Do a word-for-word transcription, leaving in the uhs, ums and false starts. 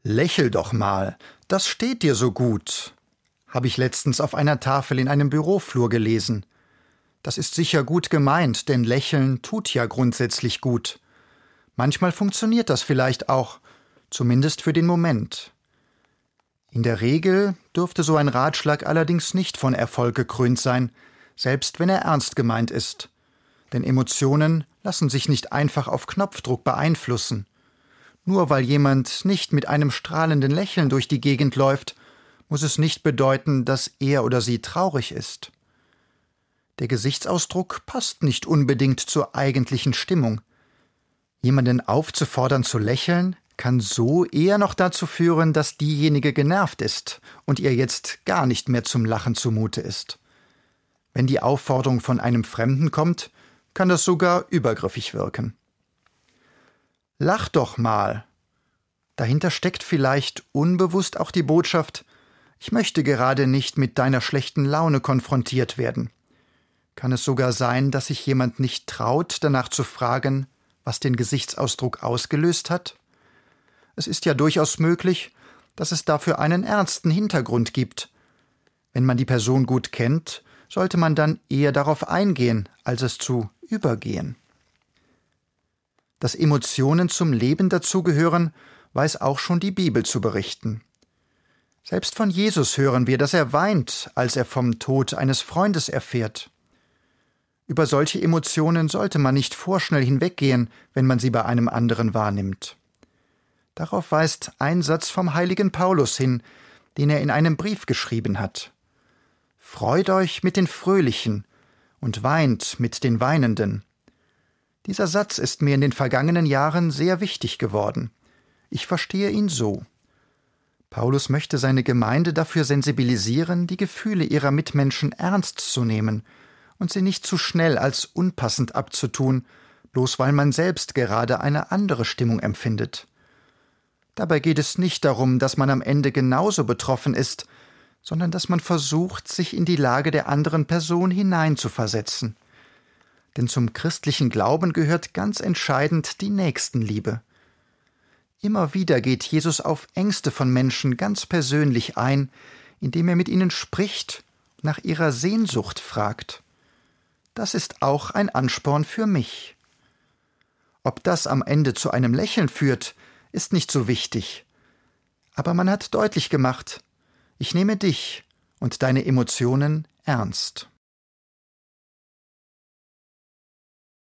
Lächel doch mal, das steht dir so gut, habe ich letztens auf einer Tafel in einem Büroflur gelesen. Das ist sicher gut gemeint, denn Lächeln tut ja grundsätzlich gut. Manchmal funktioniert das vielleicht auch, zumindest für den Moment. In der Regel dürfte so ein Ratschlag allerdings nicht von Erfolg gekrönt sein, selbst wenn er ernst gemeint ist. Denn Emotionen lassen sich nicht einfach auf Knopfdruck beeinflussen. Nur weil jemand nicht mit einem strahlenden Lächeln durch die Gegend läuft, muss es nicht bedeuten, dass er oder sie traurig ist. Der Gesichtsausdruck passt nicht unbedingt zur eigentlichen Stimmung. Jemanden aufzufordern zu lächeln, kann so eher noch dazu führen, dass diejenige genervt ist und ihr jetzt gar nicht mehr zum Lachen zumute ist. Wenn die Aufforderung von einem Fremden kommt, kann das sogar übergriffig wirken. Lach doch mal. Dahinter steckt vielleicht unbewusst auch die Botschaft, ich möchte gerade nicht mit deiner schlechten Laune konfrontiert werden. Kann es sogar sein, dass sich jemand nicht traut, danach zu fragen, was den Gesichtsausdruck ausgelöst hat? Es ist ja durchaus möglich, dass es dafür einen ernsten Hintergrund gibt. Wenn man die Person gut kennt, sollte man dann eher darauf eingehen, als es zu übergehen. Dass Emotionen zum Leben dazugehören, weiß auch schon die Bibel zu berichten. Selbst von Jesus hören wir, dass er weint, als er vom Tod eines Freundes erfährt. Über solche Emotionen sollte man nicht vorschnell hinweggehen, wenn man sie bei einem anderen wahrnimmt. Darauf weist ein Satz vom heiligen Paulus hin, den er in einem Brief geschrieben hat. Freut euch mit den Fröhlichen und weint mit den Weinenden. Dieser Satz ist mir in den vergangenen Jahren sehr wichtig geworden. Ich verstehe ihn so. Paulus möchte seine Gemeinde dafür sensibilisieren, die Gefühle ihrer Mitmenschen ernst zu nehmen und sie nicht zu schnell als unpassend abzutun, bloß weil man selbst gerade eine andere Stimmung empfindet. Dabei geht es nicht darum, dass man am Ende genauso betroffen ist, sondern dass man versucht, sich in die Lage der anderen Person hineinzuversetzen. Denn zum christlichen Glauben gehört ganz entscheidend die Nächstenliebe. Immer wieder geht Jesus auf Ängste von Menschen ganz persönlich ein, indem er mit ihnen spricht, nach ihrer Sehnsucht fragt. Das ist auch ein Ansporn für mich. Ob das am Ende zu einem Lächeln führt, ist nicht so wichtig. Aber man hat deutlich gemacht, ich nehme dich und deine Emotionen ernst.